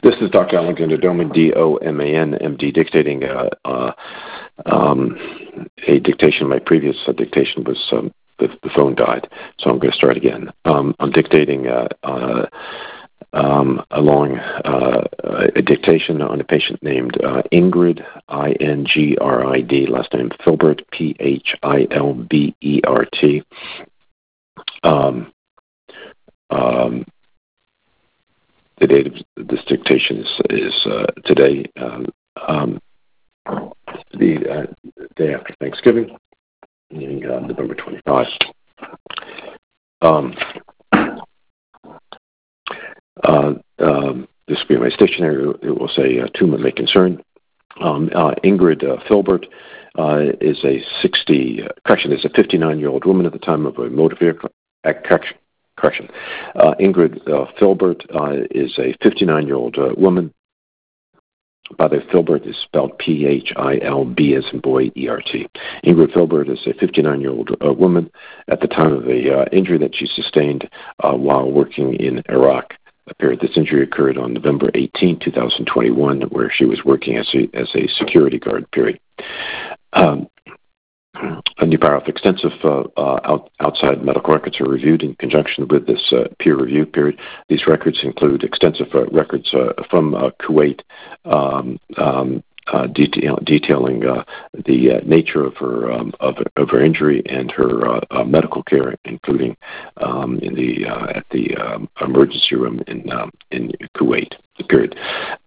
This is Dr. Alexander Doman, D-O-M-A-N, M.D., dictating a dictation. My previous dictation was the phone died, so I'm going to start again. I'm dictating along a dictation on a patient named Ingrid, I-N-G-R-I-D, last name Philbert, P-H-I-L-B-E-R-T. The date of this dictation is today, the day after Thanksgiving, meaning November 25. This will be my stationery. It will say, to whom it may concern. Ingrid Philbert is a 59-year-old woman at the time of a motor vehicle accident. Ingrid Philbert is a 59-year-old woman. By the way, Philbert is spelled P-H-I-L-B as in boy, E-R-T. Ingrid Philbert is a 59-year-old woman at the time of a injury that she sustained while working in Iraq. This injury occurred on November 18, 2021, where she was working as a security guard, A new paragraph. Extensive outside medical records are reviewed in conjunction with this peer review period. These records include extensive records from Kuwait detailing the nature of her injury and her medical care, including at the emergency room in Kuwait. Period.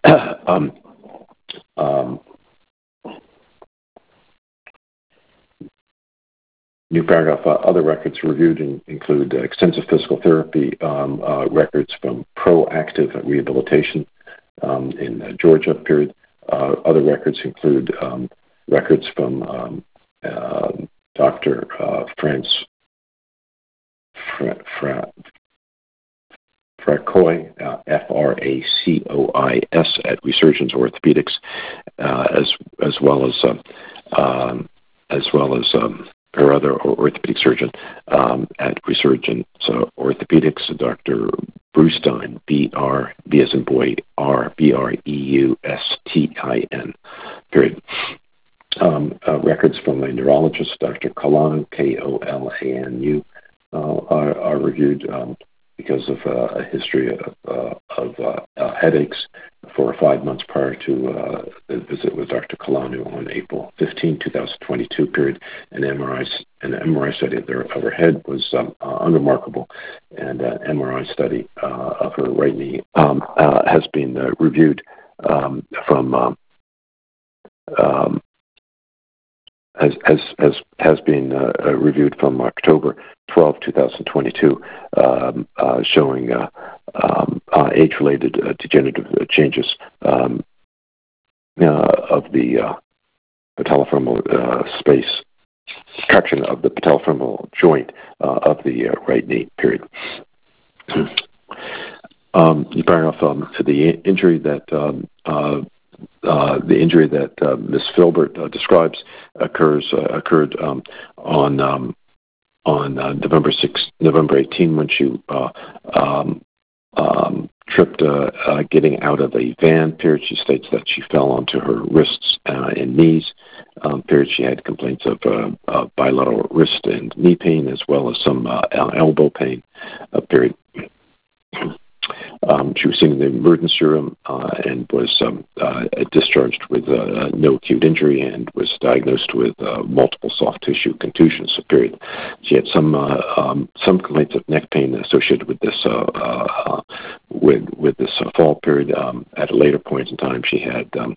New paragraph. Other records reviewed include extensive physical therapy records from Proactive Rehabilitation in Georgia. Period. Other records include records from Dr. Fracois, F-R-A-C-O-I-S, at Resurgence Orthopedics, as well as her other orthopedic surgeon at Resurgence Orthopedics, Dr. Brustin, B as in boy, R-B-R-E-U-S-T-I-N. Period. Records from a neurologist, Dr. Kolanu, K-O-L-A-N-U, are reviewed because of a history of headaches for 5 months prior to the visit with Dr. Kolanu on April 15, 2022. Period. An MRI study of her head was unremarkable, and an MRI study of her right knee has been reviewed has been reviewed from October 12, 2022, showing age-related degenerative changes of the patellofemoral space, traction of the patellofemoral joint of the right knee. Period. The paragraph to the injury that Ms. Philbert describes occurred on November 18, when she tripped getting out of a van. Period. She states that she fell onto her wrists and knees. Period. She had complaints of bilateral wrist and knee pain, as well as some elbow pain. Period. She was seen in the emergency room and was discharged with no acute injury, and was diagnosed with multiple soft tissue contusions. Period. She had some complaints of neck pain associated with this with this fall. Period. At a later point in time, she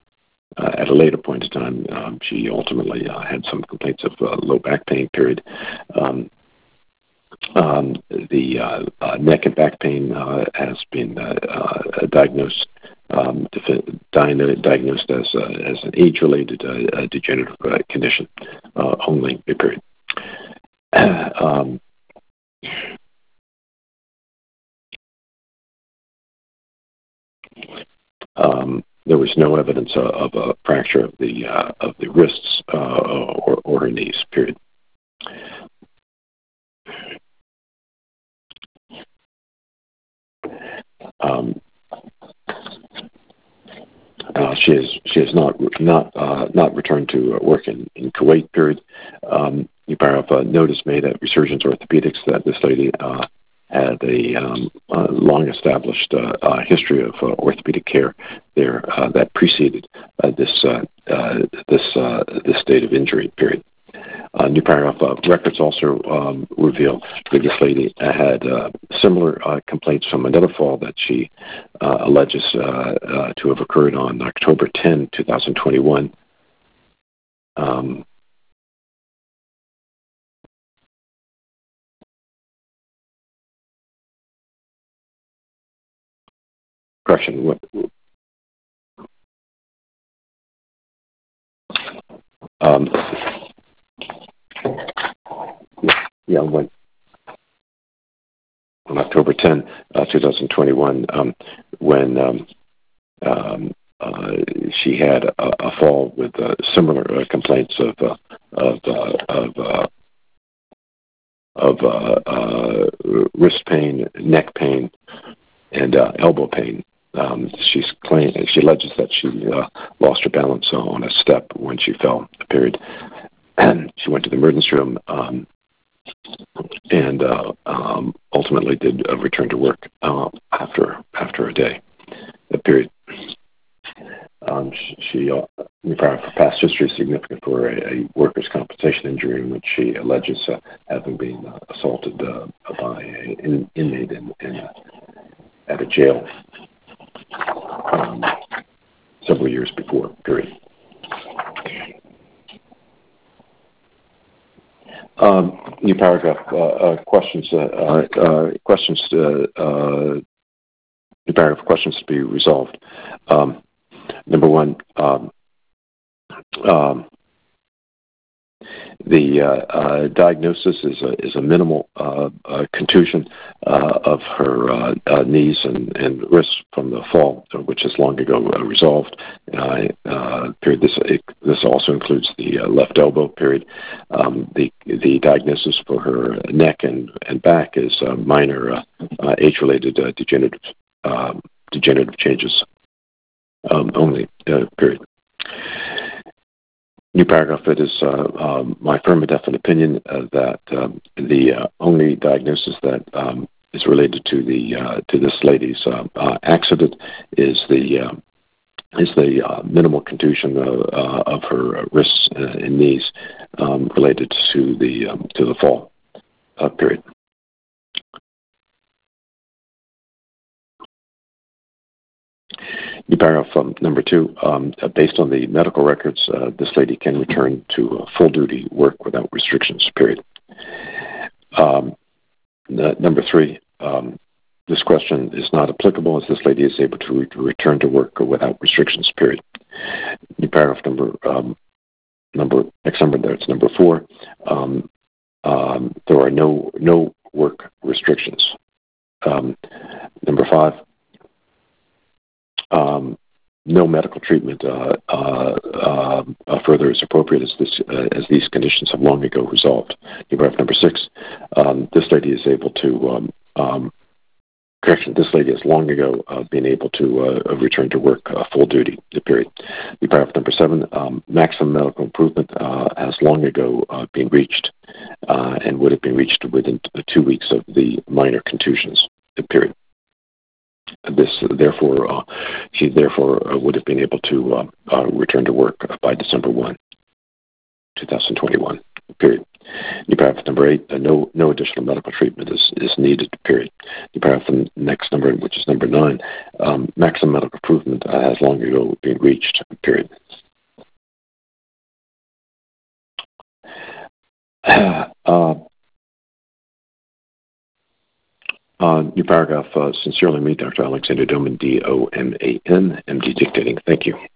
ultimately had some complaints of low back pain. Period. The neck and back pain has been diagnosed as an age-related degenerative condition only. Period. There was no evidence of a fracture of the wrists or her knees. Period. she has not returned to work in Kuwait. Period. New paragraph. Note is made at Resurgence Orthopedics that this lady had a long-established history of orthopedic care there that preceded this state of injury. Period. New paragraph. Records also reveal that this lady had similar complaints from another fall that she alleges to have occurred on October 10, 2021. Correction. On October 10, 2021, when she had a fall with similar complaints of wrist pain, neck pain, and elbow pain. She alleges that she lost her balance on a step when she fell. Period. And she went to the emergency room and ultimately did return to work after a day. Period. Her past history is significant for a workers' compensation injury in which she alleges having been assaulted by an inmate at a jail several years before. Period. New paragraph. Questions. New paragraph. Questions to be resolved. Number one. The diagnosis is a minimal contusion of her knees and wrists from the fall, which is long ago resolved. Period. This also includes the left elbow. Period. The diagnosis for her neck and back is minor age-related degenerative changes only. Period. New paragraph. It is my firm and definite opinion that the only diagnosis that is related to this lady's accident is the minimal contusion of her wrists and knees related to the fall. Period. New paragraph number 2. Based on the medical records, this lady can return to full-duty work without restrictions. Period. Number 3. This question is not applicable as this lady is able to return to work without restrictions. Period. New paragraph that's number 4. There are no work restrictions. Number 5. No medical treatment further is appropriate as these conditions have long ago resolved. Paragraph number 6. This lady is able to This lady has long ago been able to return to work full duty. Period. Paragraph number 7. Maximum medical improvement has long ago been reached and would have been reached within 2 weeks of the minor contusions. Period. She would have been able to return to work by December 1, 2021. Period. Paragraph number 8. No additional medical treatment is needed. Period. Paragraph next number, which is number 9. Maximum medical improvement has long ago been reached. Period. New paragraph. Sincerely me, Dr. Alexander Doman, DOMAN, MD, dictating. Thank you.